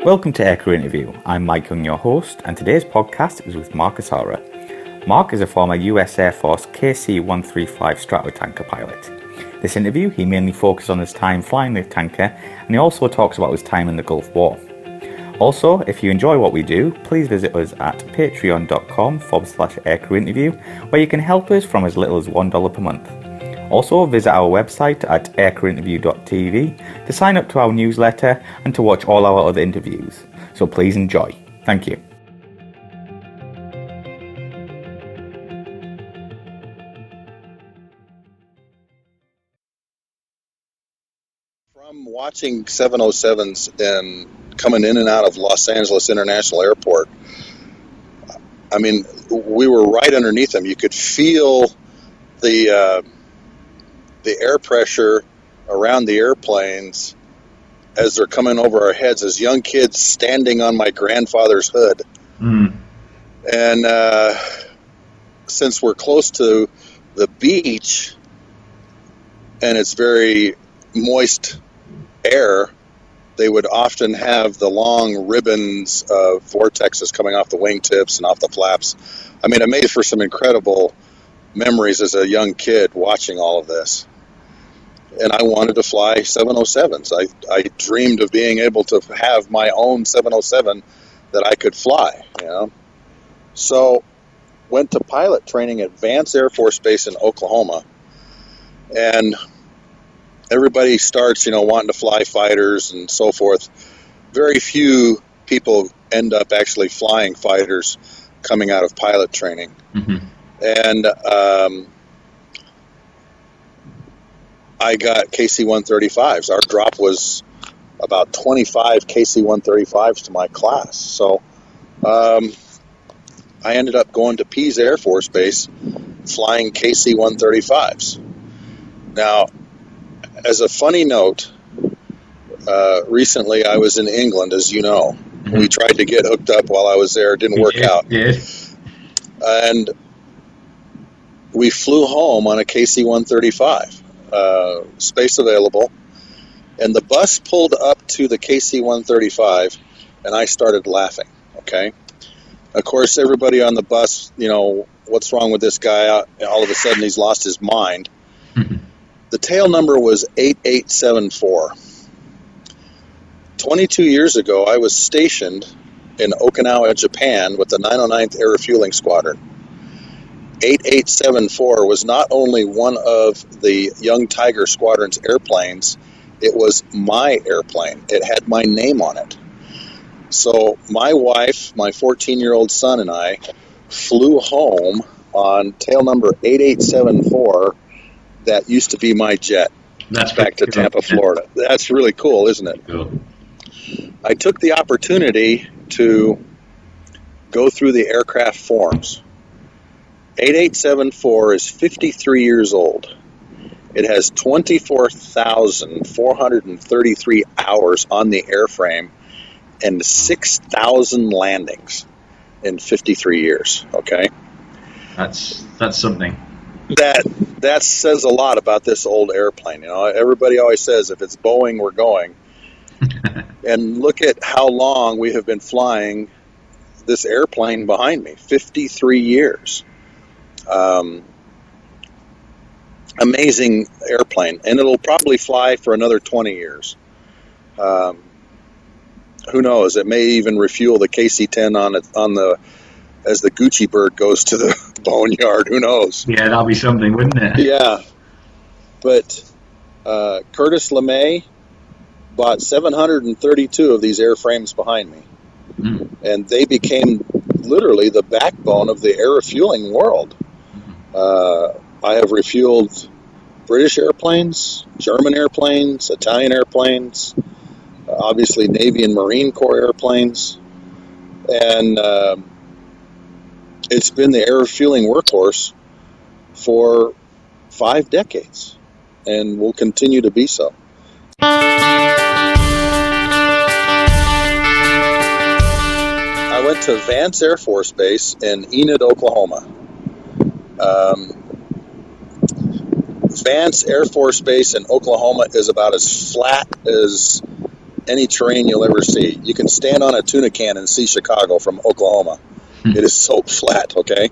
Welcome to Aircrew Interview. I'm Mike Young, your host, and today's podcast is with Mark Asara. Mark is a former US Air Force KC-135 Stratotanker pilot. This interview, he mainly focuses on his time flying the tanker, and he also talks about his time in the Gulf War. Also, if you enjoy what we do, please visit us at patreon.com/aircrewinterview, where you can help us from as little as $1 per month. Also, visit our website at aircrewinterview.tv to sign up to our newsletter and to watch all our other interviews. So please enjoy. Thank you. From watching 707s and coming in and out of Los Angeles International Airport, I mean, we were right underneath them. You could feel the air pressure around the airplanes as they're coming over our heads as young kids standing on my grandfather's hood. And since we're close to the beach and it's very moist air, they would often have the long ribbons of vortexes coming off the wingtips and off the flaps. I mean, it made for some incredible memories as a young kid watching all of this. And I wanted to fly 707s. I dreamed of being able to have my own 707 that I could fly, you know. So went to pilot training at Vance Air Force Base in Oklahoma. And everybody starts, you know, wanting to fly fighters and so forth. Very few people end up actually flying fighters coming out of pilot training. And I got KC-135s. Our drop was about 25 KC-135s to my class. So I ended up going to Pease Air Force Base flying KC-135s. Now, as a funny note, recently I was in England, as you know. We tried to get hooked up while I was there. It didn't work out. And we flew home on a KC-135. Space available, and the bus pulled up to the KC-135, and I started laughing, okay? Of course, everybody on the bus, you know, what's wrong with this guy? All of a sudden, he's lost his mind. The tail number was 8874. 22 years ago, I was stationed in Okinawa, Japan, with the 909th Air Refueling Squadron. 8874 was not only one of the Young Tiger Squadron's airplanes, it was my airplane. It had my name on it. So my wife, my 14-year-old son, and I flew home on tail number 8874 that used to be my jet. That's back to Tampa, Florida. That's really cool, isn't it? Cool. I took the opportunity to go through the aircraft forms. 8874 is 53 years old. It has 24,433 hours on the airframe and 6,000 landings in 53 years, okay? That's something. That says a lot about this old airplane. You know, everybody always says, if it's Boeing, we're going. And look at how long we have been flying this airplane behind me, 53 years. Amazing airplane, and it'll probably fly for another 20 years. Who knows? It may even refuel the KC-10 as the Gucci bird goes to the boneyard. Who knows? Yeah, that'll be something, wouldn't it? Yeah, but Curtis LeMay bought 732 of these airframes behind me, and they became literally the backbone of the air refueling world. I have refueled British airplanes, German airplanes, Italian airplanes, obviously Navy and Marine Corps airplanes, and it's been the air refueling workhorse for 5 decades and will continue to be so. I went to Vance Air Force Base in Enid, Oklahoma. Vance Air Force Base in Oklahoma is about as flat as any terrain you'll ever see. You can stand on a tuna can and see Chicago from Oklahoma. It is so flat, okay?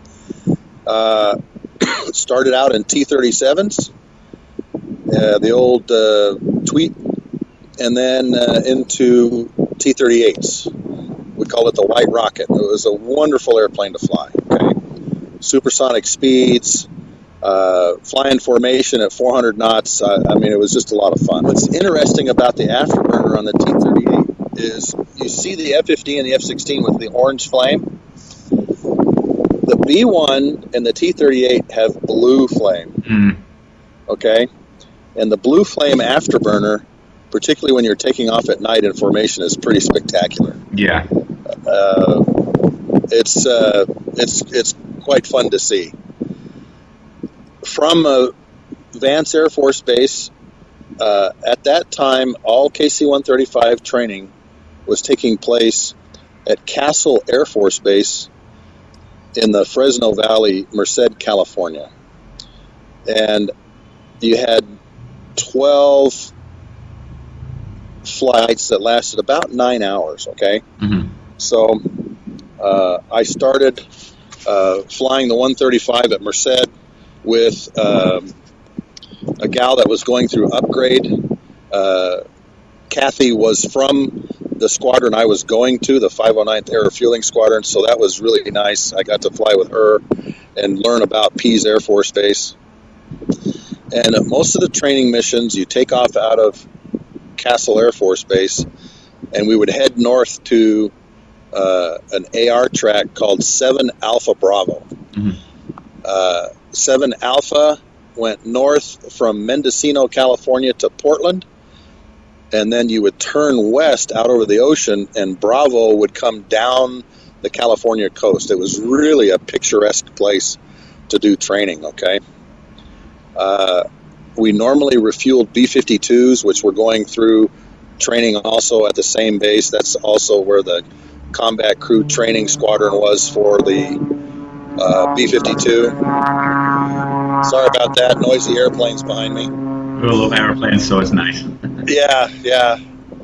Started out in T-37s, the old Tweet, and then into T-38s. We call it the White Rocket. It was a wonderful airplane to fly, okay? Supersonic speeds, flying formation at 400 knots. I mean, it was just a lot of fun. What's interesting about the afterburner on the T-38 is you see the F-15 and the F-16 with the orange flame. The B-1 and the T-38 have blue flame, okay? And the blue flame afterburner, particularly when you're taking off at night in formation, is pretty spectacular. Yeah. It's quite fun to see. From Vance Air Force Base, at that time, all KC-135 training was taking place at Castle Air Force Base in the Fresno Valley, Merced, California. And you had 12 flights that lasted about 9 hours, okay? Mm-hmm. So I started flying the 135 at Merced with a gal that was going through upgrade. Kathy was from the squadron I was going to, the 509th Air Refueling Squadron, so that was really nice. I got to fly with her and learn about Pease Air Force Base. And most of the training missions, you take off out of Castle Air Force Base, and we would head north to an AR track called 7 Alpha Bravo. Mm-hmm. 7 Alpha went north from Mendocino, California to Portland, and then you would turn west out over the ocean, and Bravo would come down the California coast. It was really a picturesque place to do training, okay? We normally refueled B-52s, which were going through training also at the same base. That's also where the Combat Crew Training Squadron was for the B-52. Sorry about that. Noisy airplanes behind me. We love airplanes, so it's nice. Yeah.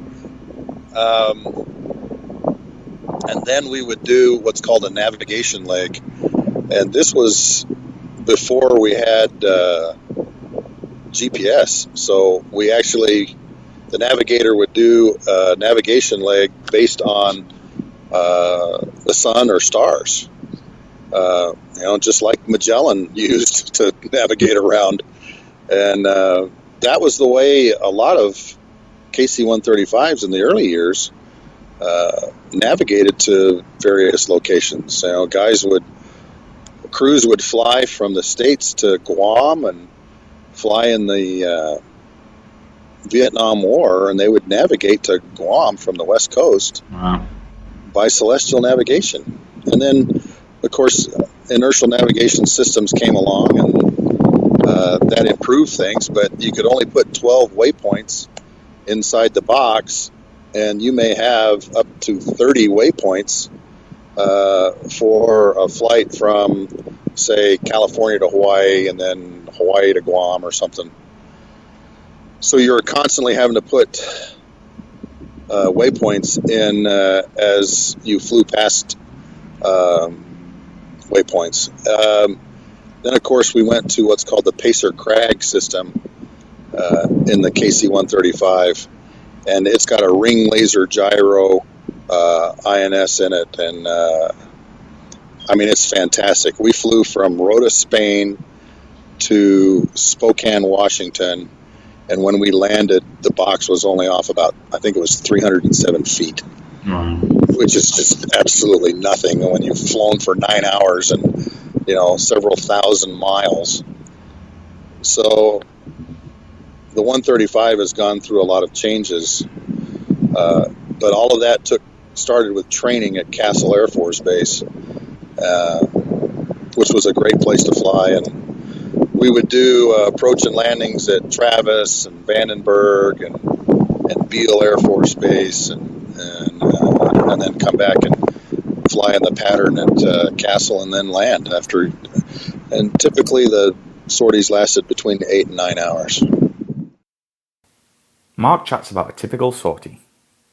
And then we would do what's called a navigation leg. And this was before we had GPS. So we actually, the navigator would do a navigation leg based on the sun or stars. Just like Magellan used to navigate around. And that was the way a lot of KC-135s in the early years navigated to various locations. Crews would fly from the States to Guam and fly in the Vietnam War, and they would navigate to Guam from the West Coast. Wow. By celestial navigation. And then, of course, inertial navigation systems came along, and that improved things, but you could only put 12 waypoints inside the box, and you may have up to 30 waypoints for a flight from, say, California to Hawaii, and then Hawaii to Guam or something. So you're constantly having to put waypoints in as you flew past waypoints. Then, of course, we went to what's called the Pacer-Crag system in the KC-135, and it's got a ring laser gyro INS in it, and it's fantastic. We flew from Rota, Spain to Spokane, Washington, and when we landed, the box was only off about, I think it was 307 feet, which is just absolutely nothing when you've flown for 9 hours and, several thousand miles. So the 135 has gone through a lot of changes, but all of that started with training at Castle Air Force Base, which was a great place to fly. And we would do approach and landings at Travis and Vandenberg and Beale Air Force Base, and then come back and fly in the pattern at Castle and then land after. And typically the sorties lasted between 8 and 9 hours. Mark chats about a typical sortie.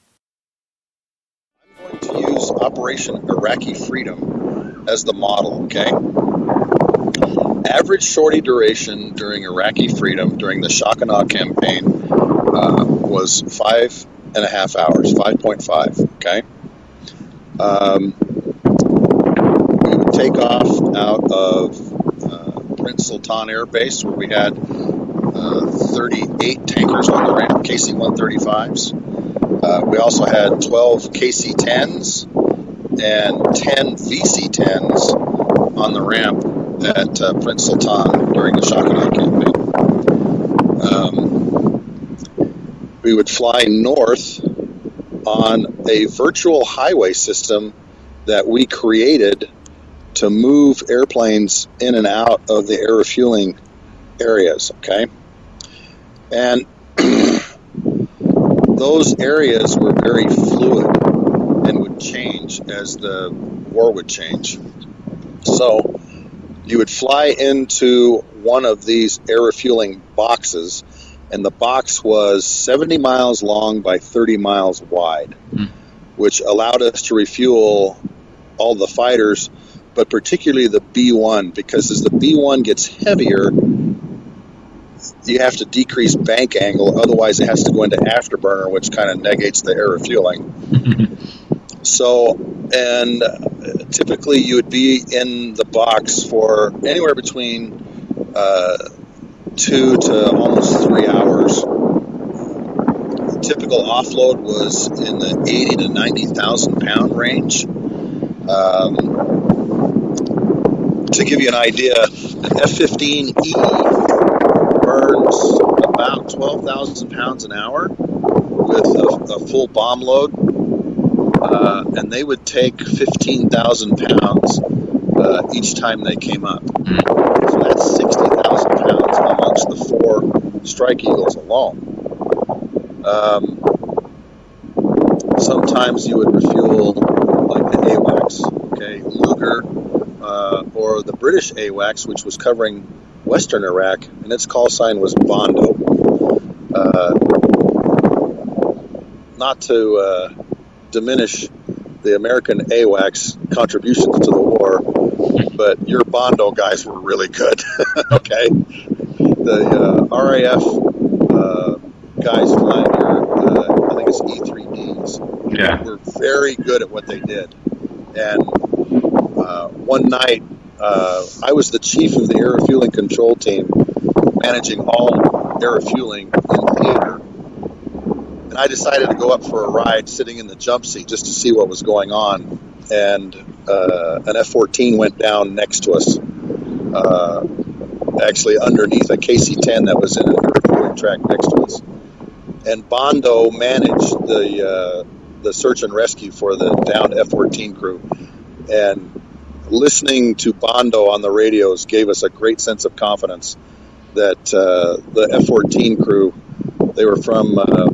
I'm going to use Operation Iraqi Freedom as the model, okay? Average sortie duration during Iraqi Freedom during the Shock and Awe campaign was 5.5 hours, 5.5, okay? We would take off out of Prince Sultan Air Base, where we had 38 tankers on the ramp, KC-135s. We also had 12 KC-10s and 10 VC-10s on the ramp at Prince Sultan during the Shock and Awe campaign. We would fly north on a virtual highway system that we created to move airplanes in and out of the air refueling areas, okay? And those areas were very fluid and would change as the war would change. So you would fly into one of these air refueling boxes, and the box was 70 miles long by 30 miles wide, which allowed us to refuel all the fighters, but particularly the B-1, because as the B-1 gets heavier, you have to decrease bank angle, otherwise it has to go into afterburner, which kind of negates the air refueling. So, and typically you would be in the box for anywhere between 2 to almost 3 hours. Typical offload was in the 80 to 90,000 pound range. To give you an idea, an F-15E burns about 12,000 pounds an hour with a full bomb load, and they would take 15,000 pounds each time they came up. So that's 60,000 pounds amongst the 4 Strike Eagles alone. Sometimes you would refuel like the AWACS, okay, Luger, or the British AWACS, which was covering Western Iraq, and its call sign was Bondo. Not to diminish the American AWACS contributions to the war, but your Bondo guys were really good. Okay, the RAF guys flying your, I think it's E3Ds, were very good at what they did. And one night, I was the chief of the air refueling control team, managing all air refueling in theater. And I decided to go up for a ride sitting in the jump seat just to see what was going on. And an F-14 went down next to us, actually underneath a KC-10 that was in an air refueling track next to us. And Bondo managed the search and rescue for the downed F-14 crew. And listening to Bondo on the radios gave us a great sense of confidence that the F-14 crew, they were from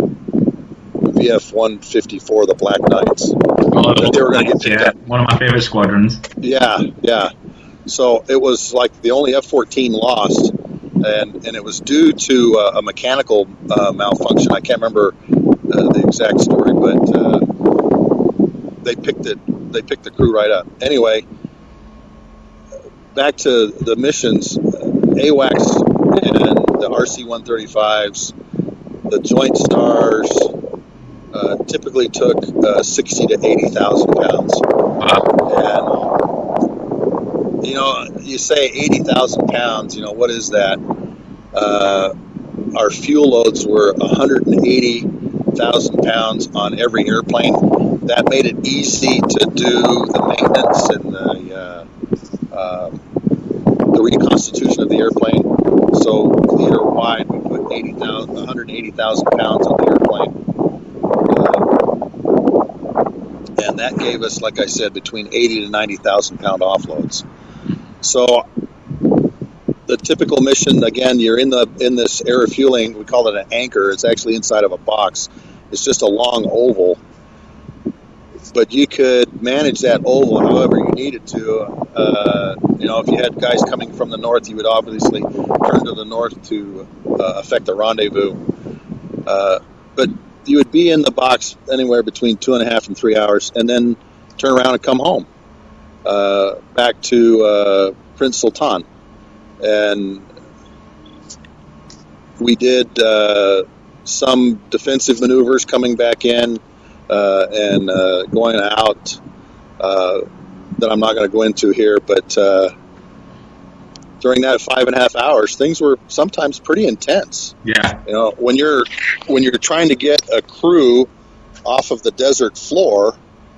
VF-154, the Black Knights. That they were going to get picked up. One of my favorite squadrons. Yeah. So it was like the only F-14 lost, and it was due to a mechanical malfunction. I can't remember the exact story, but they picked the crew right up. Anyway, back to the missions. AWACS and the RC-135s, the Joint Stars, typically took 60 to 80,000 pounds. And you say 80,000 pounds. What is that? Our fuel loads were 180,000 pounds on every airplane. That made it easy to do the maintenance and the reconstitution of the airplane. So theater-wide, we put 180,000 pounds on the airplane. And that gave us, like I said, between 80 to 90,000 pound offloads. So the typical mission, again, you're in this air refueling. We call it an anchor. It's actually inside of a box. It's just a long oval. But you could manage that oval however you needed to. If you had guys coming from the north, you would obviously turn to the north to affect the rendezvous. but you would be in the box anywhere between 2.5 and 3 hours, and then turn around and come home, back to Prince Sultan. And we did some defensive maneuvers coming back in and going out that I'm not going to go into here, but during that 5.5 hours, things were sometimes pretty intense. Yeah. You know, when you're trying to get a crew off of the desert floor,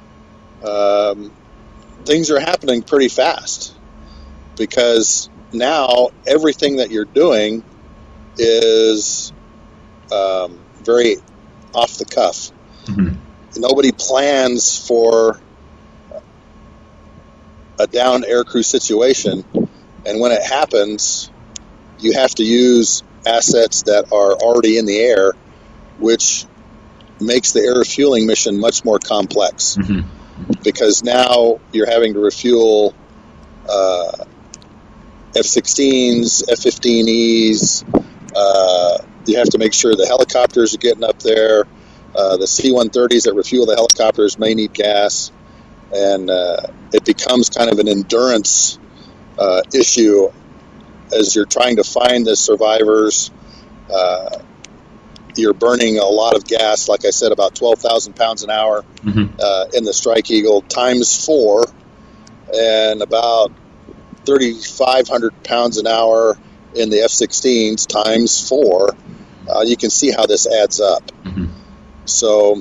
things are happening pretty fast, because now everything that you're doing is very off the cuff. Mm-hmm. Nobody plans for a downed aircrew situation, and when it happens, you have to use assets that are already in the air, which makes the air refueling mission much more complex. Mm-hmm. Because now you're having to refuel F-16s, F-15Es. You have to make sure the helicopters are getting up there. The C-130s that refuel the helicopters may need gas. And it becomes kind of an endurance issue as you're trying to find the survivors. You're burning a lot of gas, like I said, about 12,000 pounds an hour in the Strike Eagle times 4, and about 3,500 pounds an hour in the F-16s times 4. You can see how this adds up. Mm-hmm. So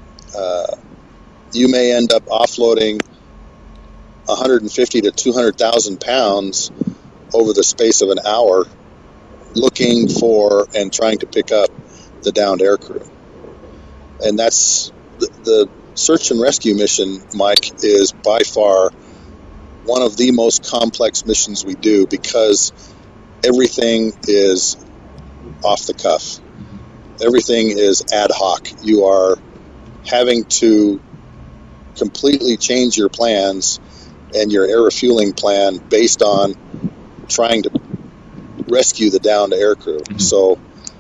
you may end up offloading 150 to 200,000 pounds over the space of an hour, looking for and trying to pick up the downed aircrew. And that's the search and rescue mission, Mike, is by far one of the most complex missions we do, because everything is off the cuff. Everything is ad hoc. You are having to completely change your plans and your air refueling plan based on trying to rescue the downed aircrew. Mm-hmm. So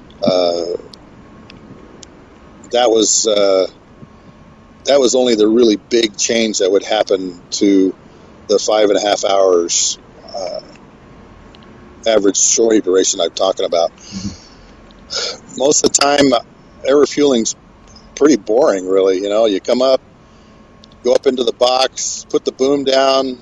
that was only the really big change that would happen to the 5.5 hours average story duration I'm talking about. Mm-hmm. Most of the time, air refueling's pretty boring, really. You know, you come up, go up into the box, put the boom down,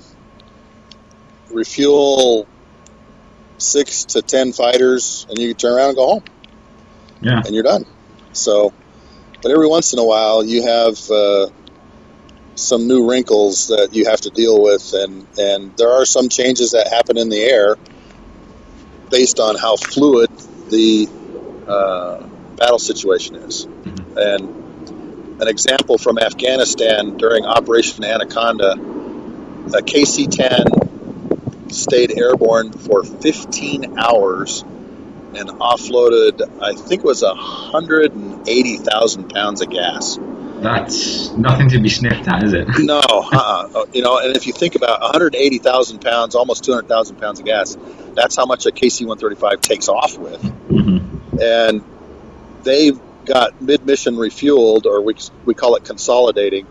refuel 6 to 10 fighters, and you can turn around and go home. Yeah. And you're done. So, but every once in a while, you have some new wrinkles that you have to deal with, and there are some changes that happen in the air based on how fluid the battle situation is. Mm-hmm. And an example from Afghanistan during Operation Anaconda, a KC-10 stayed airborne for 15 hours and offloaded, I think it was 180,000 pounds of gas. That's nothing to be sniffed at, is it? No, you know, and if you think about 180,000 pounds, almost 200,000 pounds of gas, that's how much a KC-135 takes off with. Mm-hmm. And they got mid-mission refueled, or we call it consolidating,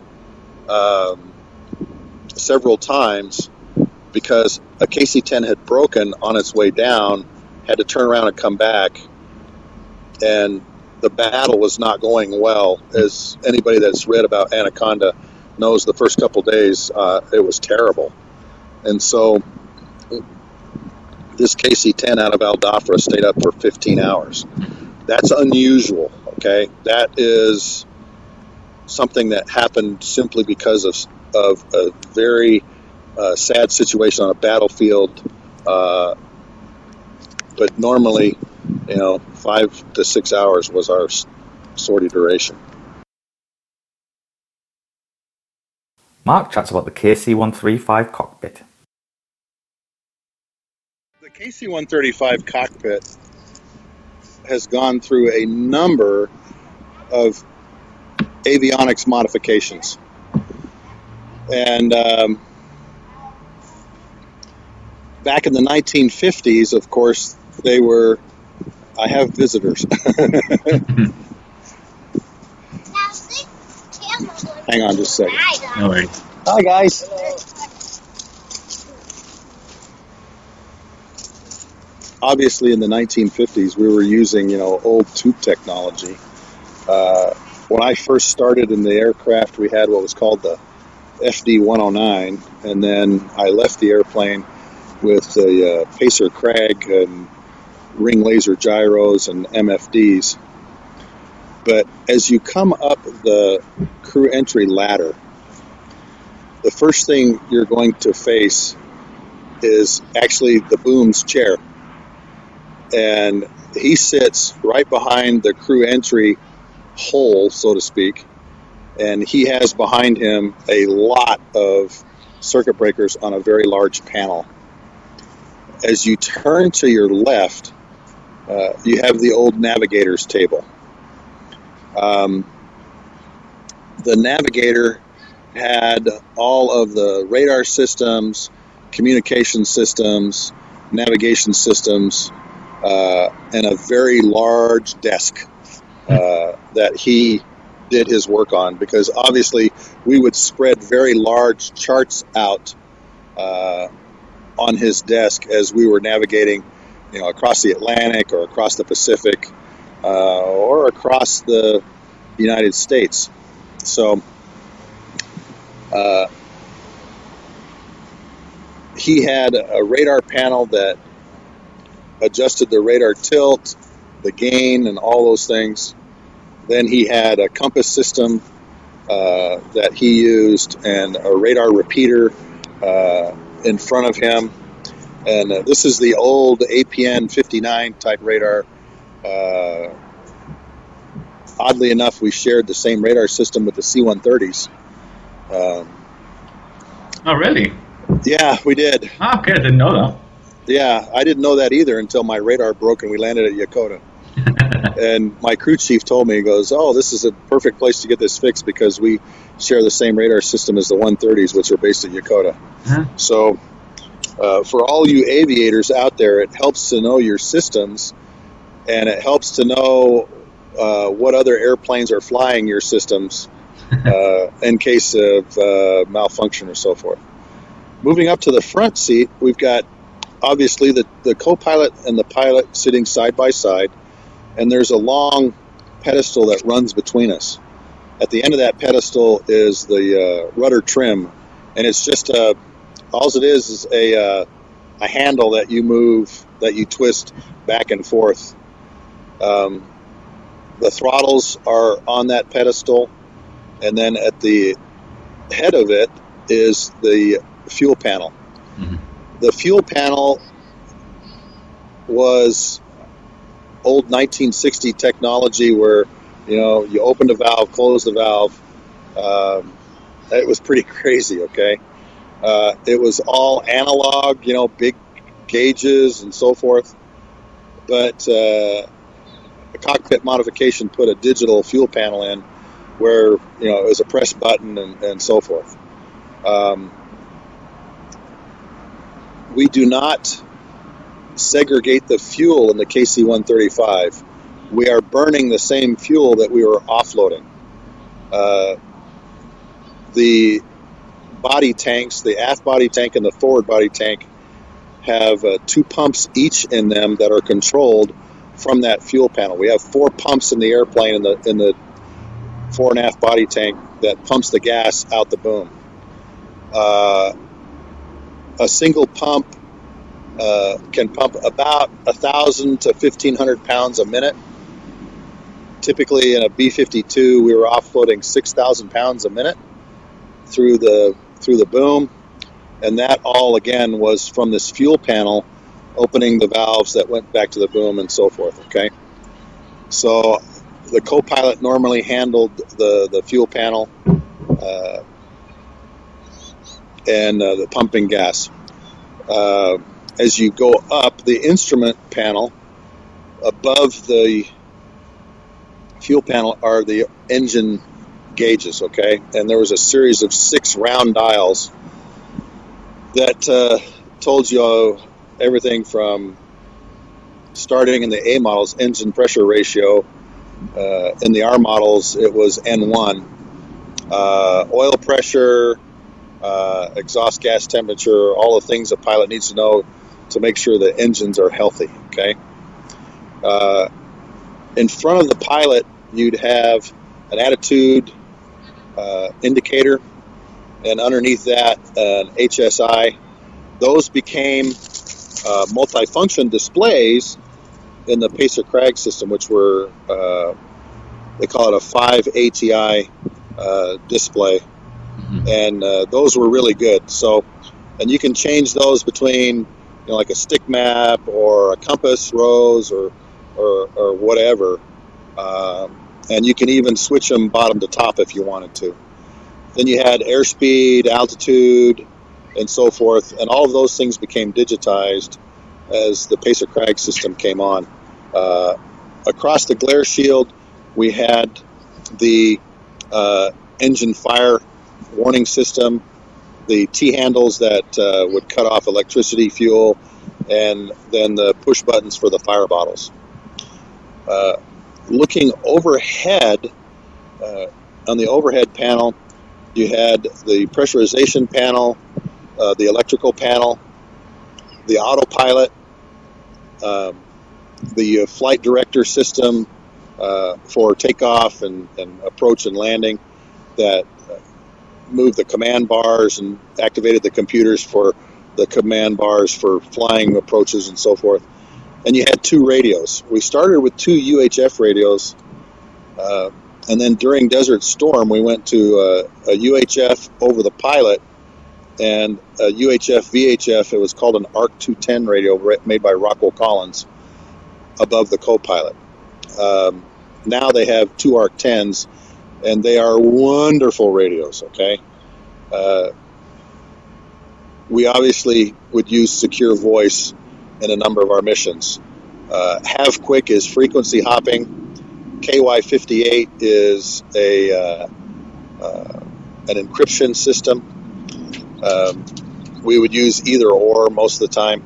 several times, because a KC-10 had broken on its way down, had to turn around and come back, and the battle was not going well. As anybody that's read about Anaconda knows, the first couple days it was terrible. And so this KC-10 out of Al Dhafra stayed up for 15 hours. That's unusual, okay? That is something that happened simply because of a very sad situation on a battlefield. But normally, you know, 5 to 6 hours was our sortie duration. Mark chats about the KC-135 cockpit. The KC-135 cockpit has gone through a number of avionics modifications. And back in the 1950s, of course, I have visitors. Hang on just a second. No worries. Hi, guys. Obviously, in the 1950s, we were using, old tube technology. When I first started in the aircraft, we had what was called the FD-109, and then I left the airplane with the Pacer Krag and ring laser gyros and MFDs. But as you come up the crew entry ladder, the first thing you're going to face is actually the boom's chair. And he sits right behind the crew entry hole, so to speak, and he has behind him a lot of circuit breakers on a very large panel. As you turn to your left, you have the old navigator's table. The navigator had all of the radar systems, communication systems, navigation systems, and a very large desk that he did his work on, because obviously we would spread very large charts out on his desk as we were navigating, across the Atlantic or across the Pacific or across the United States. So he had a radar panel that adjusted the radar tilt, the gain, and all those things. Then he had a compass system that he used, and a radar repeater in front of him. And this is the old APN 59 type radar. Oddly enough, we shared the same radar system with the C-130s. Oh, really? Yeah, we did. Oh, okay, I didn't know that. Yeah, I didn't know that either until my radar broke and we landed at Yokota. And my crew chief told me, he goes, "Oh, this is a perfect place to get this fixed because we share the same radar system as the 130s, which are based at Yokota." Huh? So for all you aviators out there, it helps to know your systems, and it helps to know what other airplanes are flying your systems in case of malfunction or so forth. Moving up to the front seat, we've got obviously the co-pilot and the pilot sitting side by side, and there's a long pedestal that runs between us. At the end of that pedestal is the rudder trim, and it's just all it is a handle that you move, that you twist back and forth. The throttles are on that pedestal, and then at the head of it is the fuel panel. Mm-hmm. The fuel panel was old 1960 technology where, you opened a valve, closed the valve. It was pretty crazy, okay? It was all analog, big gauges and so forth. But the cockpit modification put a digital fuel panel in where, it was a press button and so forth. We do not segregate the fuel in the KC-135. We are burning the same fuel that we were offloading. The body tanks, the aft body tank and the forward body tank, have 2 pumps each in them that are controlled from that fuel panel. We have 4 pumps in the airplane in the fore and aft body tank that pumps the gas out the boom. A single pump can pump about 1,000 to 1,500 pounds a minute. Typically in a B-52, we were offloading 6,000 pounds a minute through the boom, and that all again was from this fuel panel opening the valves that went back to the boom and so forth. Okay, so the co-pilot normally handled the fuel panel and the pumping gas. As you go up, the instrument panel above the fuel panel are the engine gauges, okay? And there was a series of 6 round dials that told you everything from starting in the A models, engine pressure ratio. In the R models, it was N1. oil pressure, exhaust gas temperature, all the things a pilot needs to know to make sure the engines are healthy, okay? In front of the pilot, you'd have an attitude indicator, and underneath that, an HSI. Those became multifunction displays in the Pacer-Krag system, which were, they call it a 5 ATI display, and those were really good. So, and you can change those between, like a stick map or a compass rose or whatever, and you can even switch them bottom to top if you wanted to. Then you had airspeed, altitude, and so forth, and all of those things became digitized as the Pacer-Krag system came on. Across the glare shield, we had the engine fire warning system, the T-handles that would cut off electricity, fuel, and then the push buttons for the fire bottles. Looking overhead, on the overhead panel, you had the pressurization panel, the electrical panel, the autopilot, the flight director system for takeoff and approach and landing that moved the command bars and activated the computers for the command bars for flying approaches and so forth. And you had 2 radios. We started with 2 UHF radios, and then during Desert Storm, we went to a UHF over the pilot and a UHF VHF. It was called an ARC 210 radio made by Rockwell Collins above the co-pilot. Now they have 2 ARC 10s, and they are wonderful radios, okay? We obviously would use secure voice in a number of our missions. Have Quick is frequency hopping. KY58 is an encryption system. We would use either or most of the time.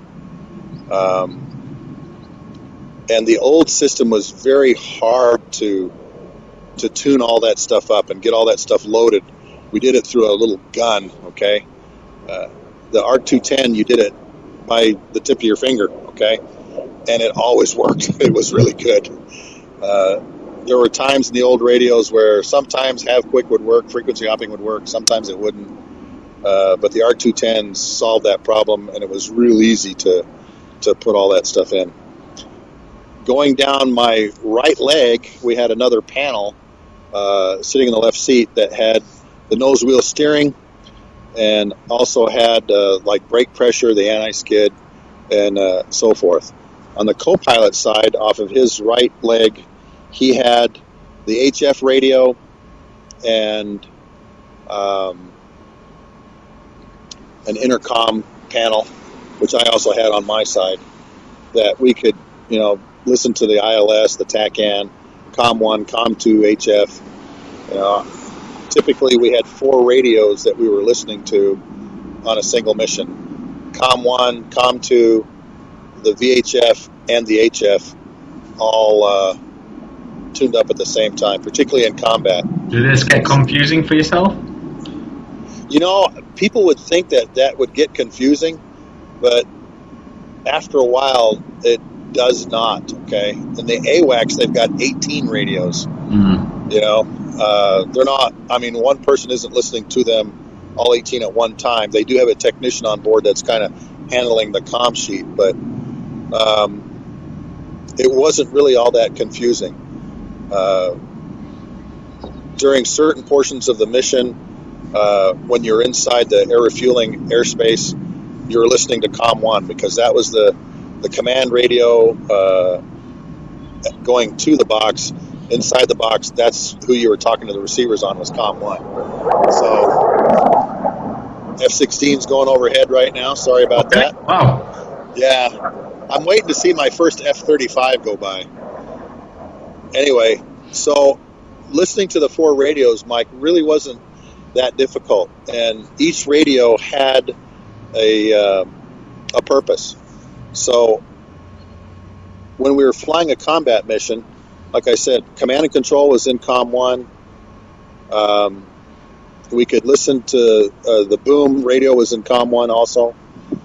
And the old system was very hard to tune all that stuff up and get all that stuff loaded. We did it through a little gun, okay? The ARC 210, you did it by the tip of your finger, okay? And it always worked. It was really good. There were times in the old radios where sometimes Have Quick would work, frequency hopping would work, sometimes it wouldn't. But the ARC 210 solved that problem, and it was real easy to put all that stuff in. Going down my right leg, we had another panel sitting in the left seat that had the nose wheel steering and also had like brake pressure, the anti-skid, and so forth. On the co-pilot side, off of his right leg, he had the HF radio and an intercom panel, which I also had on my side, that we could, listen to the ILS, the TACAN, COM1, COM2, HF. Typically, we had 4 radios that we were listening to on a single mission. COM1, COM2, the VHF, and the HF all tuned up at the same time, particularly in combat. Did this get confusing for yourself? People would think that would get confusing, but after a while, it does not, okay? In the AWACS, they've got 18 radios. They're not, one person isn't listening to them all 18 at one time. They do have a technician on board that's kind of handling the comm sheet, but it wasn't really all that confusing. During certain portions of the mission, when you're inside the air refueling airspace, you're listening to COM1 because that was the command radio going to the box. Inside the box, that's who you were talking to the receivers on, was COM1. So F-16's going overhead right now. Sorry about that. Wow. Yeah. I'm waiting to see my first F-35 go by. Anyway, so listening to the 4 radios, Mike, really wasn't that difficult. And each radio had a purpose. So when we were flying a combat mission, like I said, command and control was in COM1. we could listen to the boom radio was in COM 1 also.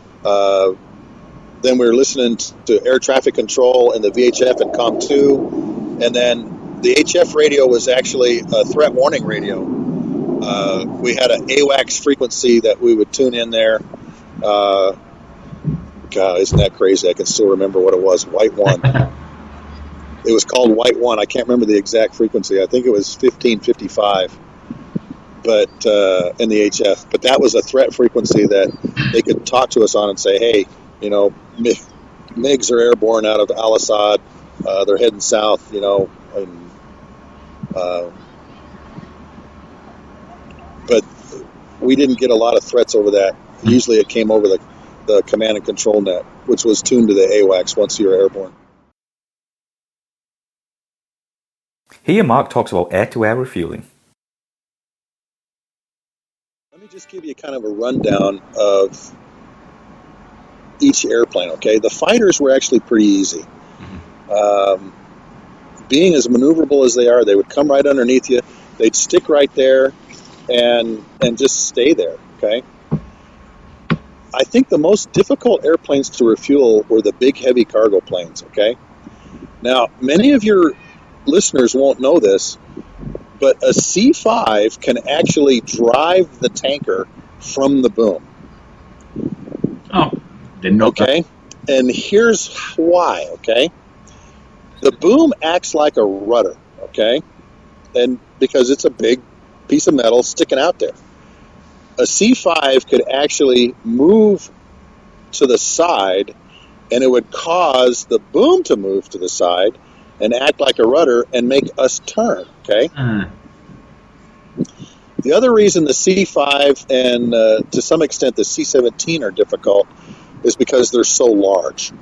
Then we were listening to air traffic control and the VHF in COM 2. And then the HF radio was actually a threat warning radio. We had an AWACS frequency that we would tune in there. God, isn't that crazy? I can still remember what it was, White 1. It was called White 1. I can't remember the exact frequency. I think it was 1555. But in the HF, but that was a threat frequency that they could talk to us on and say, hey, MiGs are airborne out of Al Asad. They're heading south, and, but we didn't get a lot of threats over that. Usually it came over the command and control net, which was tuned to the AWACS once you're airborne. Here Mark talks about air-to-air refueling. Let me just give you kind of a rundown of each airplane, okay? The fighters were actually pretty easy. Being as maneuverable as they are, they would come right underneath you. They'd stick right there and just stay there, okay? I think the most difficult airplanes to refuel were the big, heavy cargo planes, okay? Now, many of your listeners won't know this, but a C-5 can actually drive the tanker from the boom. Oh, didn't know okay? That. And here's why, okay? The boom acts like a rudder, okay? And because it's a big piece of metal sticking out there. A C-5 could actually move to the side, and it would cause the boom to move to the side and act like a rudder and make us turn, okay? The other reason the C-5 and to some extent the C-17 are difficult is because they're so large.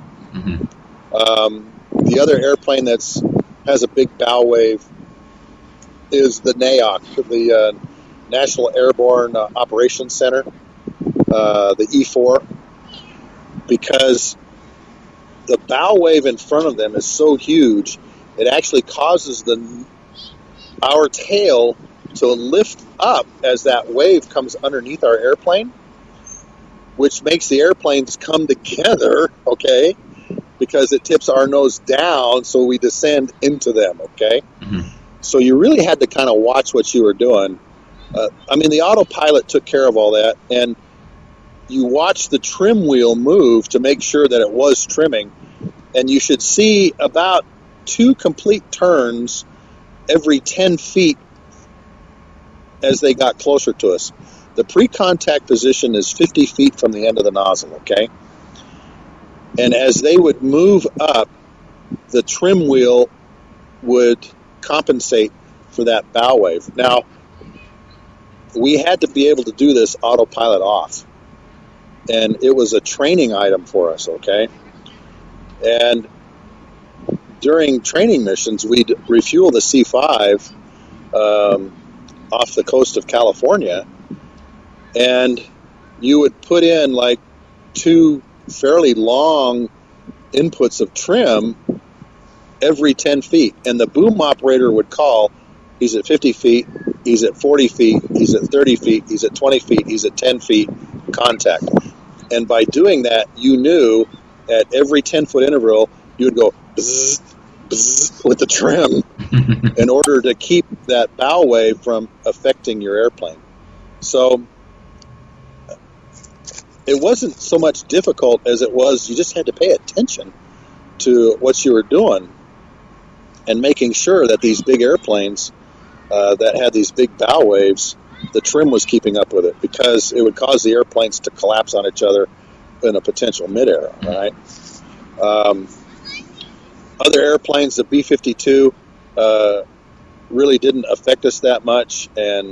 The other airplane that's has a big bow wave is the NAOC, the National Airborne Operations Center, the E-4, because the bow wave in front of them is so huge, it actually causes our tail to lift up as that wave comes underneath our airplane, which makes the airplanes come together, okay, because it tips our nose down so we descend into them, okay? So you really had to kind of watch what you were doing. The autopilot took care of all that, and you watch the trim wheel move to make sure that it was trimming, and you should see about 2 complete turns every 10 feet as they got closer to us. The pre-contact position is 50 feet from the end of the nozzle, okay? And as they would move up, the trim wheel would compensate for that bow wave. Now, we had to be able to do this autopilot off. And it was a training item for us, okay? And during training missions, we'd refuel the C-5 off the coast of California, and you would put in like 2 fairly long inputs of trim every 10 feet, and the boom operator would call, he's at 50 feet, he's at 40 feet, he's at 30 feet, he's at 20 feet, he's at 10 feet, contact. And by doing that, you knew at every 10-foot interval, you would go bzzz, bzzz with the trim in order to keep that bow wave from affecting your airplane. So it wasn't so much difficult as it was you just had to pay attention to what you were doing and making sure that these big airplanes that had these big bow waves, the trim was keeping up with it, because it would cause the airplanes to collapse on each other in a potential midair, right? Other airplanes, the B-52, really didn't affect us that much, and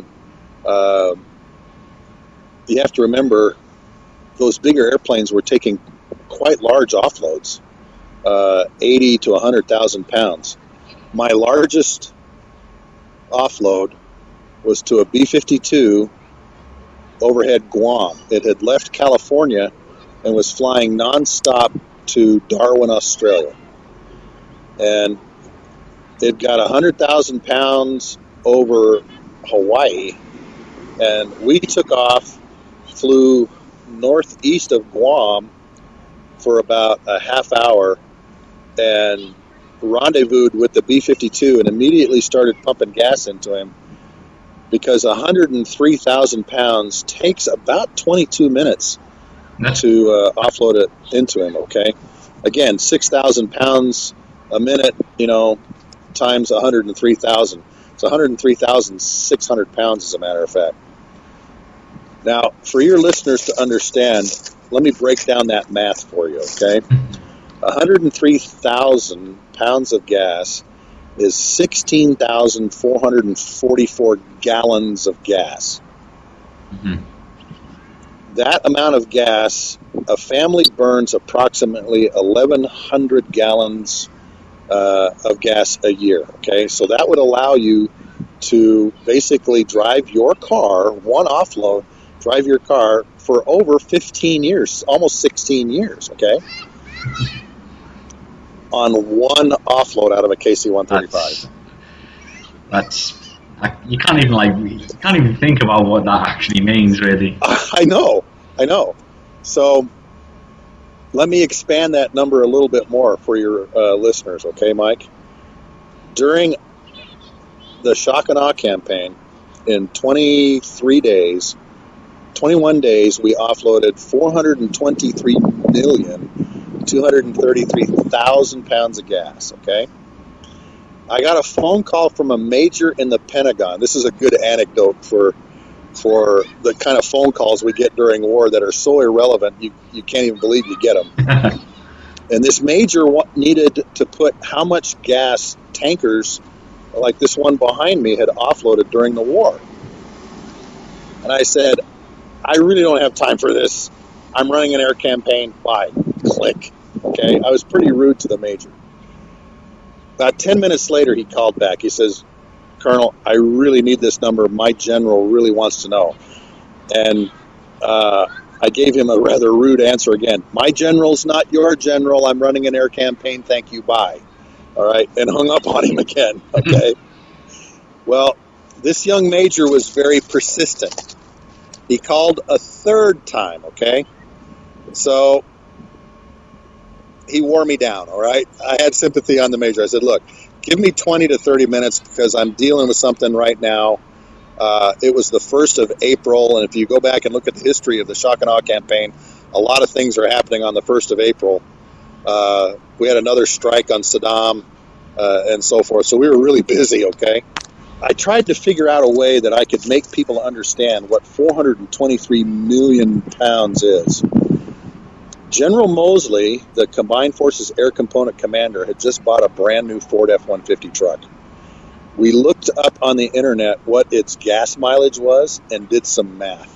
you have to remember those bigger airplanes were taking quite large offloads, 80 to 100,000 pounds. My largest offload was to a B-52 overhead Guam. It had left California and was flying nonstop to Darwin, Australia. And it got 100,000 pounds over Hawaii, And we took off, flew northeast of Guam for about a half hour, and rendezvoused with the B-52 and immediately started pumping gas into him, because 103,000 pounds takes about 22 minutes to offload it into him, okay? Again, 6,000 pounds a minute, times 103,000. It's 103,600 pounds, as a matter of fact. Now, for your listeners to understand, let me break down that math for you, okay? 103,000 pounds of gas is 16,444 gallons of gas. Mm-hmm. That amount of gas, a family burns approximately 1,100 gallons of gas a year, okay? So that would allow you to basically drive your car, one offload, drive your car for over 15 years, almost 16 years, okay? On one offload out of a KC-135. That's you can't even think about what that actually means, really. I know. So let me expand that number a little bit more for your listeners, okay, Mike? During the Shock and Awe campaign, in 21 days, we offloaded 423,233,000 pounds of gas, okay? I got a phone call from a major in the Pentagon. This is a good anecdote for the kind of phone calls we get during war that are so irrelevant, you can't even believe you get them. And this major needed to put how much gas tankers, like this one behind me, had offloaded during the war. And I said, I really don't have time for this. I'm running an air campaign. Bye. Click. Okay? I was pretty rude to the major. About 10 minutes later, he called back. He says, Colonel, I really need this number. My general really wants to know. And I gave him a rather rude answer again. My general's not your general. I'm running an air campaign. Thank you. Bye. All right. And hung up on him again. Okay. Well, this young major was very persistent. He called a third time. Okay. So he wore me down. All right. I had sympathy on the major. I said, look, give me 20 to 30 minutes because I'm dealing with something right now. It was the 1st of April, and if you go back and look at the history of the Shock and Awe campaign, a lot of things are happening on the 1st of April. We had another strike on Saddam and so forth, so we were really busy, okay? I tried to figure out a way that I could make people understand what 423 million pounds is. General Mosley, the Combined Forces Air Component Commander, had just bought a brand new Ford F-150 truck. We looked up on the internet what its gas mileage was and did some math.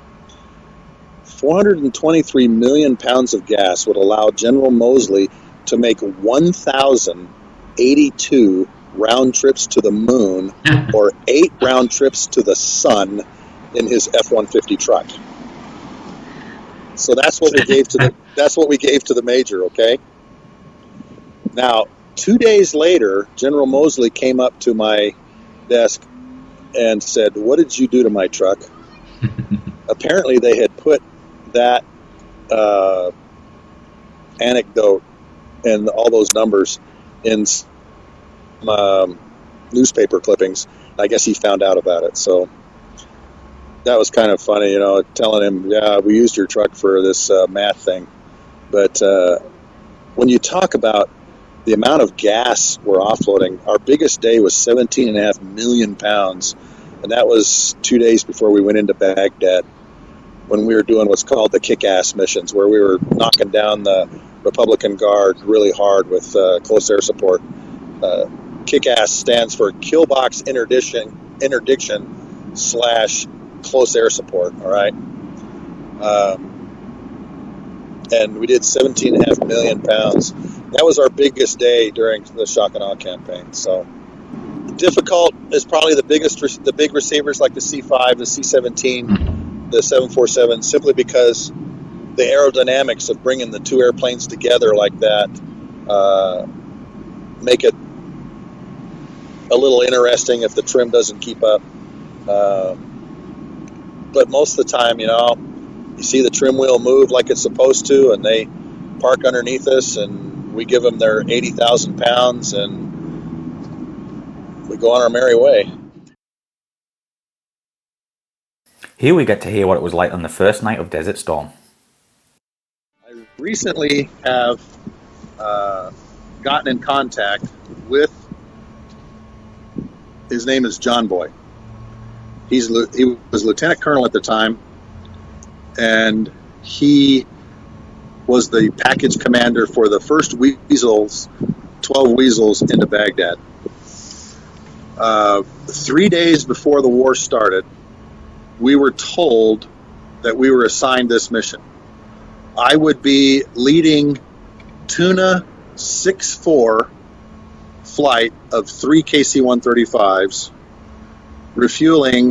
423 million pounds of gas would allow General Mosley to make 1,082 round trips to the moon or 8 round trips to the sun in his F-150 truck. So that's what we gave to the major, okay? Now, 2 days later, General Mosley came up to my desk and said, "What did you do to my truck?" Apparently, they had put that anecdote and all those numbers in newspaper clippings. I guess he found out about it, so that was kind of funny, telling him, yeah, we used your truck for this math thing. But when you talk about the amount of gas we're offloading, our biggest day was 17.5 million pounds, and that was 2 days before we went into Baghdad when we were doing what's called the kick-ass missions, where we were knocking down the Republican Guard really hard with close air support. Kick-ass stands for Kill Box Interdiction / close air support, all right? And we did 17.5 million pounds. That was our biggest day during the Shock and Awe campaign. So difficult is probably the big receivers like the C-5, the C-17, the 747, simply because the aerodynamics of bringing the two airplanes together like that make it a little interesting if the trim doesn't keep up. but most of the time, you see the trim wheel move like it's supposed to, and they park underneath us, and we give them their 80,000 pounds, and we go on our merry way. Here we get to hear what it was like on the first night of Desert Storm. I recently have gotten in contact with, his name is John Boy. He was lieutenant colonel at the time, and he was the package commander for the first 12 Weasels into Baghdad. 3 days before the war started, we were told that we were assigned this mission. I would be leading Tuna 6-4 flight of 3 KC-135s, refueling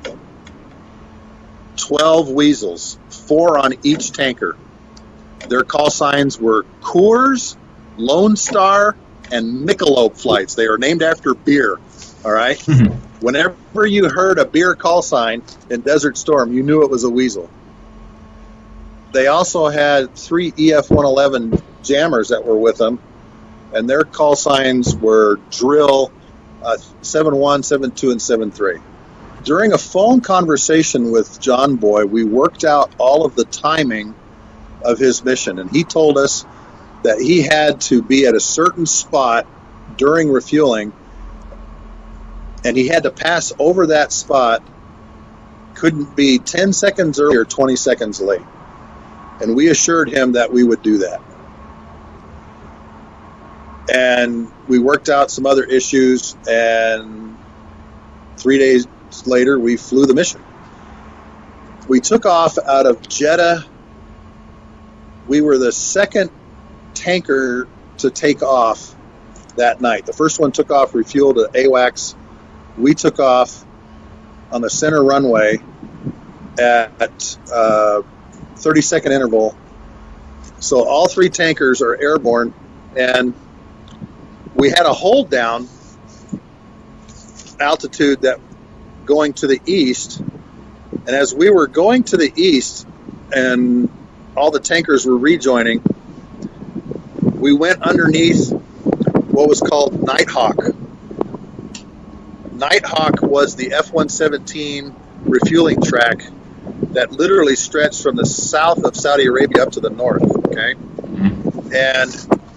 12 Weasels, 4 on each tanker. Their call signs were Coors, Lone Star, and Michelob flights. They are named after beer, all right? Whenever you heard a beer call sign in Desert Storm, you knew it was a Weasel. They also had 3 EF-111 jammers that were with them, and their call signs were Drill 7-1, 7-2, and 7-3. During a phone conversation with John Boy, we worked out all of the timing of his mission, and he told us that he had to be at a certain spot during refueling, and he had to pass over that spot, couldn't be 10 seconds early or 20 seconds late. And we assured him that we would do that. And we worked out some other issues, and 3 days later we flew the mission. We took off out of Jeddah. We were the second tanker to take off that night. The first one took off, refueled at AWACS. We took off on the center runway at 30-second interval. So all 3 tankers are airborne, and we had a hold down altitude that going to the east. And as we were going to the east and all the tankers were rejoining, we went underneath what was called Nighthawk. Nighthawk was the F-117 refueling track that literally stretched from the south of Saudi Arabia up to the north, okay? And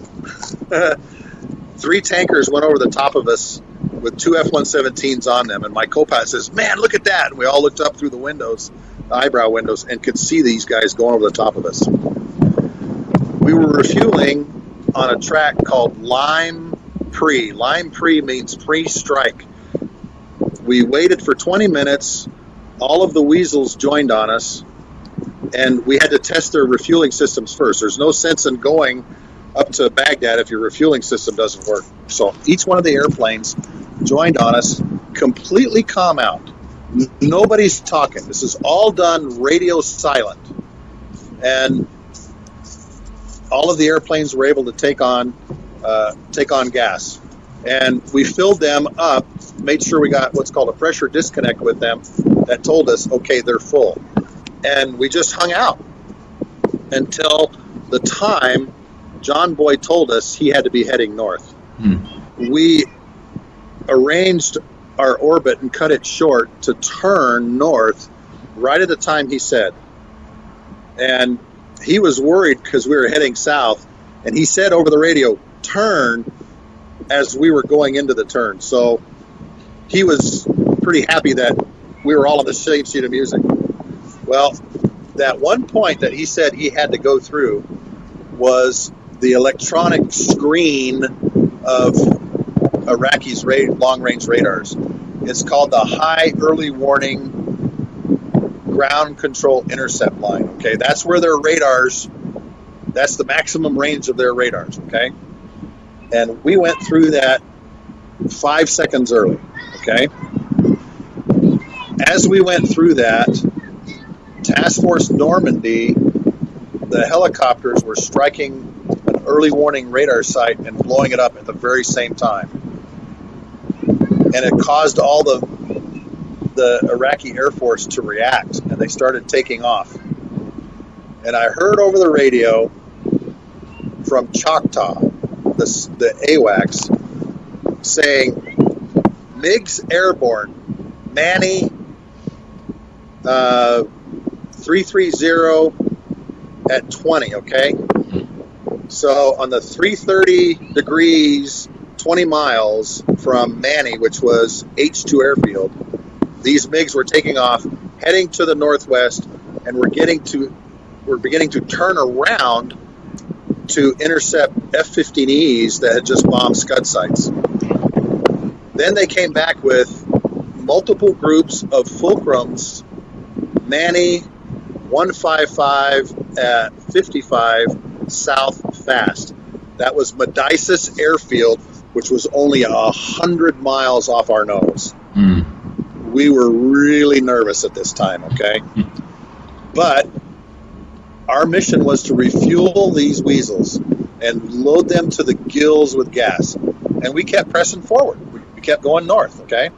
3 tankers went over the top of us with 2 F-117s on them, and my co-pilot says, "Man, look at that!" And we all looked up through the windows, the eyebrow windows, and could see these guys going over the top of us. We were refueling on a track called Lime Pre. Lime Pre means pre-strike. We waited for 20 minutes. All of the Weasels joined on us, and we had to test their refueling systems first. There's no sense in going up to Baghdad if your refueling system doesn't work. So each one of the airplanes joined on us, completely calm out. Nobody's talking. This is all done radio silent. And all of the airplanes were able to take on gas. And we filled them up, made sure we got what's called a pressure disconnect with them that told us, okay, they're full. And we just hung out until the time John Boy told us he had to be heading north. We arranged our orbit and cut it short to turn north right at the time he said. And he was worried because we were heading south, and he said over the radio, "Turn," as we were going into the turn. So he was pretty happy that we were all on the same sheet of music. Well, that one point that he said he had to go through was the electronic screen of Iraqi's long-range radars. It's called the High Early Warning Ground Control Intercept Line. Okay, that's where their radars, that's the maximum range of their radars, okay? And we went through that 5 seconds early, okay? As we went through that, Task Force Normandy, the helicopters were striking an early warning radar site and blowing it up at the very same time. And it caused all the the Iraqi Air Force to react, and they started taking off. And I heard over the radio from Choctaw, the AWACS, saying, MiGs airborne, Manny 330 at 20, okay? So on the 330 degrees, 20 miles from Manny, which was H2 airfield, these MiGs were taking off, heading to the northwest, and we're beginning to turn around to intercept F-15Es that had just bombed Scud sites. Then they came back with multiple groups of Fulcrums, Manny 155 at 55 south fast. That was Medicus Airfield, which was only 100 miles off our nose. We were really nervous at this time, okay? But our mission was to refuel these weasels and load them to the gills with gas. And we kept pressing forward. We kept going north, okay?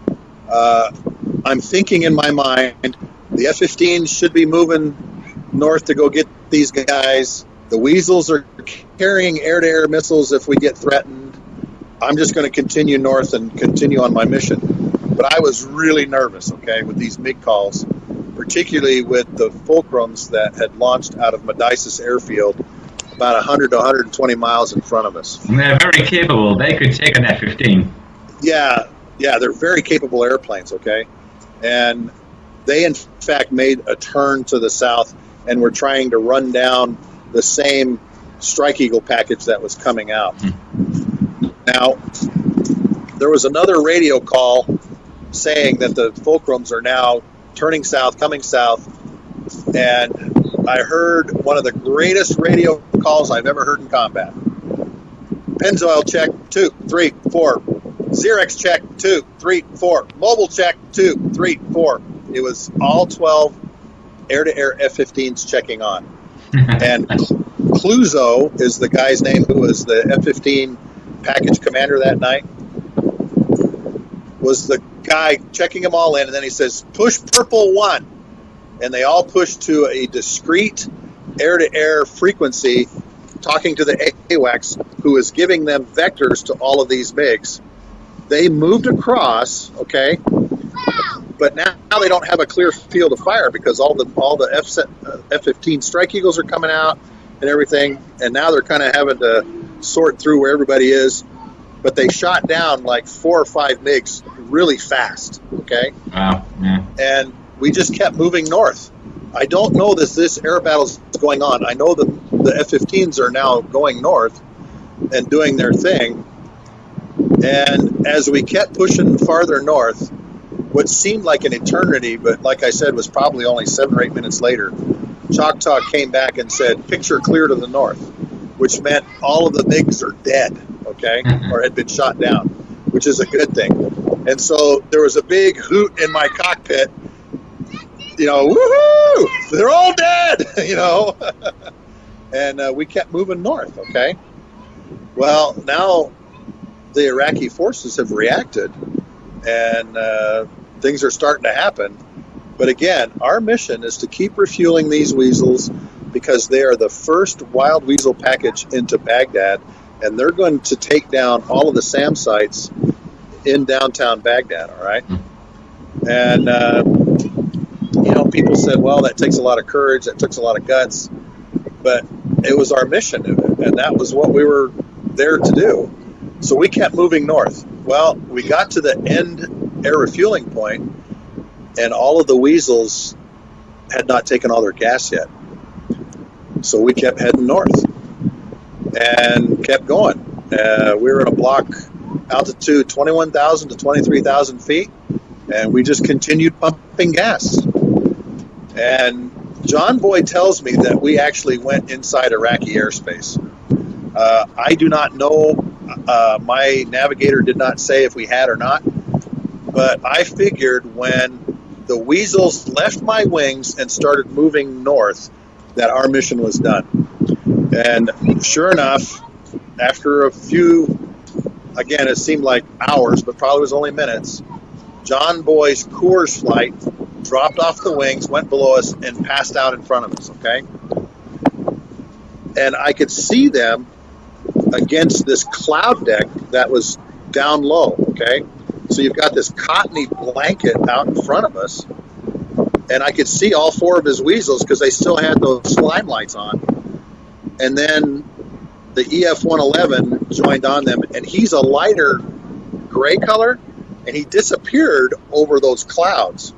I'm thinking in my mind, the F-15s should be moving north to go get these guys. The weasels are carrying air-to-air missiles if we get threatened. I'm just going to continue north and continue on my mission. But I was really nervous, okay, with these MiG calls, particularly with the Fulcrums that had launched out of Medicus Airfield about 100 to 120 miles in front of us. And they're very capable. They could take an F-15. Yeah, they're very capable airplanes, okay? And they, in fact, made a turn to the south and were trying to run down the same Strike Eagle package that was coming out. Now, there was another radio call saying that the Fulcrums are now turning south, coming south, and I heard one of the greatest radio calls I've ever heard in combat. Pennzoil check, 2, 3, 4. Xerex check, 2, 3, 4. Mobile check, 2, 3, 4. It was all 12 air-to-air F-15s checking on. And Cluzo is the guy's name who was the F-15 package commander that night, was the guy checking them all in, and then he says, push purple 1. And they all pushed to a discrete air-to-air frequency, talking to the AWACS, who is giving them vectors to all of these MiGs. They moved across, okay, but now they don't have a clear field of fire because all the F-15 Strike Eagles are coming out and everything, and now they're kind of having to sort through where everybody is. But they shot down like 4 or 5 MiGs really fast, okay? Wow, yeah. And we just kept moving north. I don't know that this air battle is going on. I know that the F-15s are now going north and doing their thing. And as we kept pushing farther north, what seemed like an eternity, but like I said, was probably only 7 or 8 minutes later, Choctaw came back and said, picture clear to the north, which meant all of the MiGs are dead, okay, or had been shot down, which is a good thing. And so there was a big hoot in my cockpit, you know, woohoo, they're all dead, you know. And we kept moving north, okay. Well, now the Iraqi forces have reacted, and things are starting to happen. But again, our mission is to keep refueling these weasels because they are the first wild weasel package into Baghdad, and they're going to take down all of the SAM sites in downtown Baghdad, all right? And, you know, people said, well, that takes a lot of courage, that takes a lot of guts, but it was our mission, and that was what we were there to do. So we kept moving north. Well, we got to the end air refueling point, and all of the weasels had not taken all their gas yet. So we kept heading north and kept going. We were in a block altitude 21,000 to 23,000 feet, and we just continued pumping gas. And John Boyd tells me that we actually went inside Iraqi airspace. I do not know. My navigator did not say if we had or not, but I figured when the weasels left my wings and started moving north that our mission was done. And sure enough, after a few, again, it seemed like hours, but probably was only minutes, John Boy's Coors flight dropped off the wings, went below us, and passed out in front of us, okay? And I could see them against this cloud deck that was down low, okay? So you've got this cottony blanket out in front of us, and I could see all four of his weasels because they still had those slime lights on. And then the EF-111 joined on them, and he's a lighter gray color, and he disappeared over those clouds.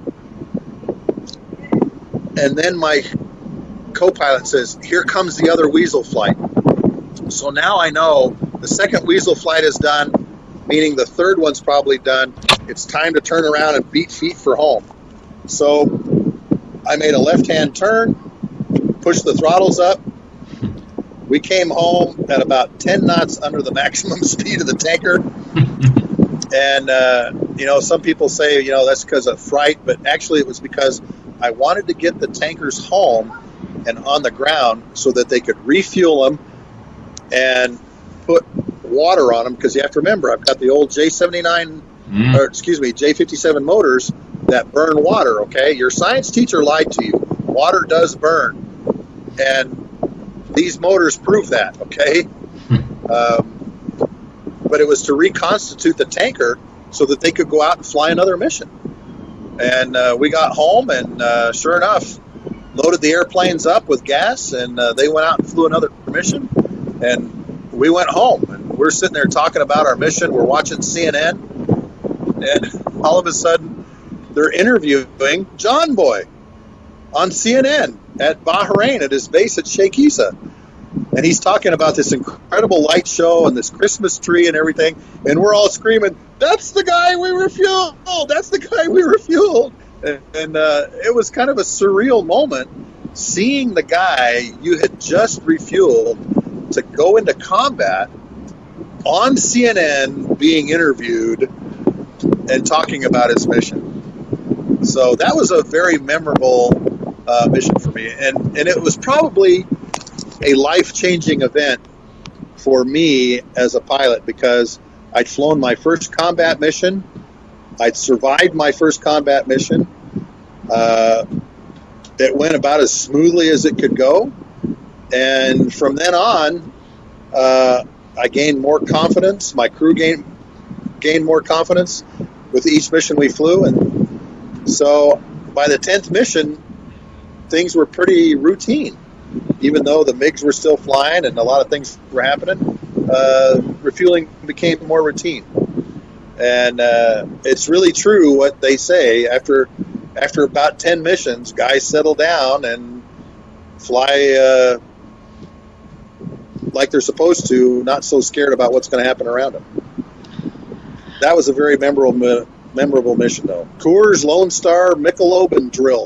And then my co-pilot says, "Here comes the other weasel flight." So now I know the second weasel flight is done, meaning the third one's probably done. It's time to turn around and beat feet for home. So I made a left-hand turn, pushed the throttles up. We came home at about 10 knots under the maximum speed of the tanker. And, some people say, that's because of fright, but actually it was because I wanted to get the tankers home and on the ground so that they could refuel them and put water on them, because you have to remember, I've got the old J57 motors that burn water, okay? Your science teacher lied to you. Water does burn. And these motors prove that, okay? But it was to reconstitute the tanker so that they could go out and fly another mission. And we got home, and sure enough, loaded the airplanes up with gas, and they went out and flew another mission. And we went home, and we're sitting there talking about our mission. We're watching CNN, and all of a sudden, they're interviewing John Boy on CNN at Bahrain at his base at Sheikh Issa. And he's talking about this incredible light show and this Christmas tree and everything. And we're all screaming, "That's the guy we refueled! That's the guy we refueled!" And it was kind of a surreal moment seeing the guy you had just refueled to go into combat on CNN being interviewed and talking about his mission. So that was a very memorable mission for me. And it was probably a life-changing event for me as a pilot, because I'd flown my first combat mission. I'd survived my first combat mission. It went about as smoothly as it could go. And from then on, I gained more confidence. My crew gained more confidence with each mission we flew. And so by the 10th mission, things were pretty routine. Even though the MiGs were still flying and a lot of things were happening, refueling became more routine. And it's really true what they say. After about 10 missions, guys settle down and fly like they're supposed to, not so scared about what's going to happen around them. That was a very memorable mission, though. Coors, Lone Star, Michelob, and Drill.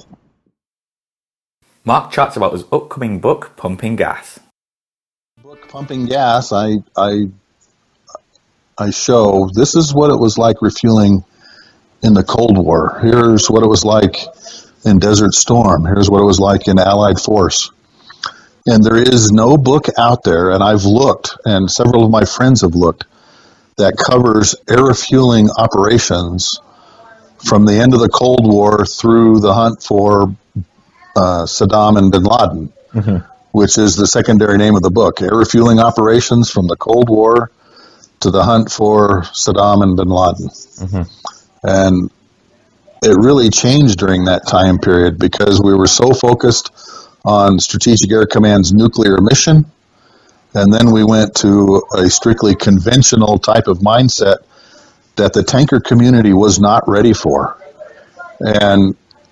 Mark chats about his upcoming book, Pumping Gas. Book Pumping Gas, I show this is what it was like refueling in the Cold War. Here's what it was like in Desert Storm. Here's what it was like in Allied Force. And there is no book out there, and I've looked, and several of my friends have looked, that covers air refueling operations from the end of the Cold War through the hunt for Saddam and bin Laden, which is the secondary name of the book. Air refueling operations from the Cold War to the hunt for Saddam and bin Laden. And it really changed during that time period because we were so focused on Strategic Air Command's nuclear mission, and then we went to a strictly conventional type of mindset that the tanker community was not ready for. And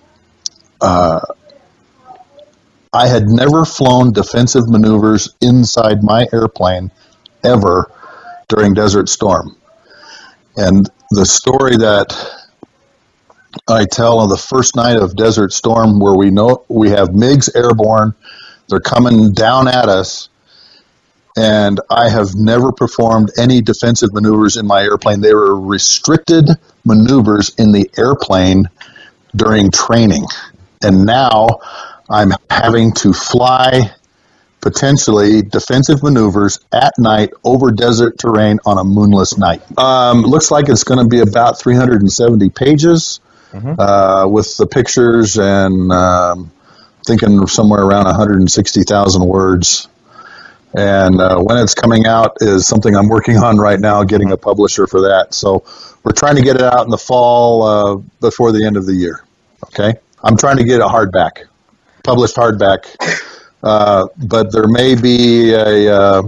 I had never flown defensive maneuvers inside my airplane ever during Desert Storm. And the story that I tell on the first night of Desert Storm, where we know we have MiGs airborne, they're coming down at us, and I have never performed any defensive maneuvers in my airplane. They were restricted maneuvers in the airplane during training. And now I'm having to fly potentially defensive maneuvers at night over desert terrain on a moonless night. Looks like it's going to be about 370 pages with the pictures and thinking somewhere around 160,000 words. And when it's coming out is something I'm working on right now, getting a publisher for that. So we're trying to get it out in the fall before the end of the year. Okay, I'm trying to get a hardback, published hardback, but there may be an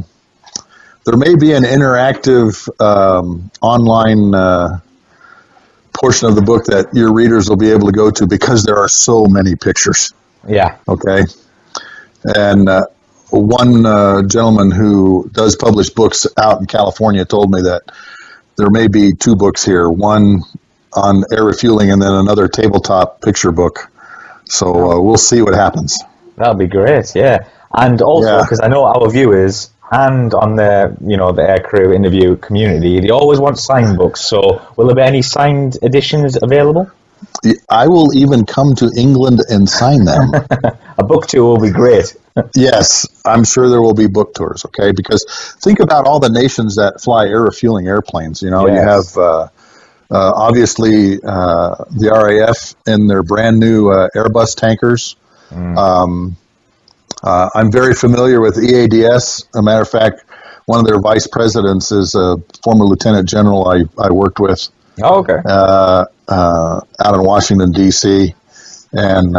interactive online portion of the book that your readers will be able to go to because there are so many pictures. Yeah. Okay, and one gentleman who does publish books out in California told me that there may be 2 books here, one on air refueling and then another tabletop picture book. So we'll see what happens. That'll be great, yeah. And also, because I know our viewers and on the aircrew interview community, they always want signed books. So will there be any signed editions available? I will even come to England and sign them. A book tour will be great. Yes, I'm sure there will be book tours, okay? Because think about all the nations that fly air refueling airplanes. You know, You have obviously the RAF and their brand new Airbus tankers. I'm very familiar with EADS. As a matter of fact, one of their vice presidents is a former lieutenant general I worked with. Oh, okay. Out in Washington, D.C. And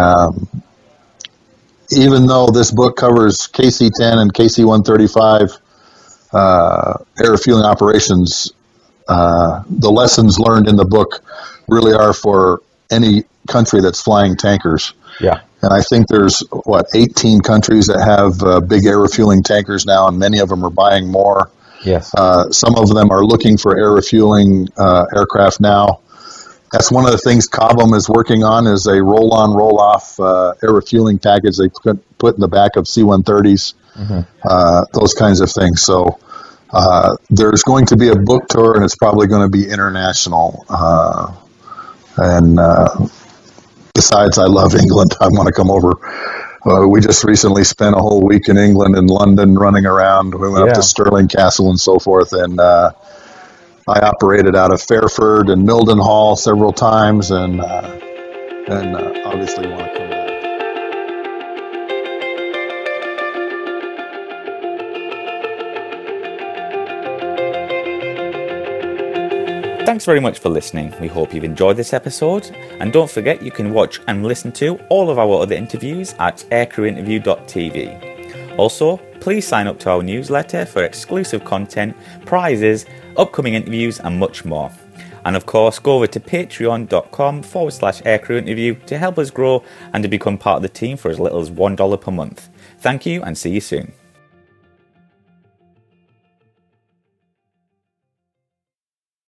even though this book covers KC-10 and KC-135 air refueling operations, the lessons learned in the book really are for any country that's flying tankers. Yeah. And I think there's, 18 countries that have big air refueling tankers now, and many of them are buying more. Yes. Some of them are looking for air refueling aircraft now. That's one of the things Cobham is working on is a roll-on, roll-off air refueling package they put in the back of C-130s, those kinds of things. So there's going to be a book tour, and it's probably going to be international. Besides, I love England. I want to come over. We just recently spent a whole week in England and London running around. We went up to Stirling Castle and so forth, and I operated out of Fairford and Mildenhall several times, and obviously want to come back. Thanks very much for listening. We hope you've enjoyed this episode. And don't forget, you can watch and listen to all of our other interviews at aircrewinterview.tv. Also, please sign up to our newsletter for exclusive content, prizes, upcoming interviews, and much more. And of course, go over to patreon.com/aircrewinterview to help us grow and to become part of the team for as little as $1 per month. Thank you, and see you soon.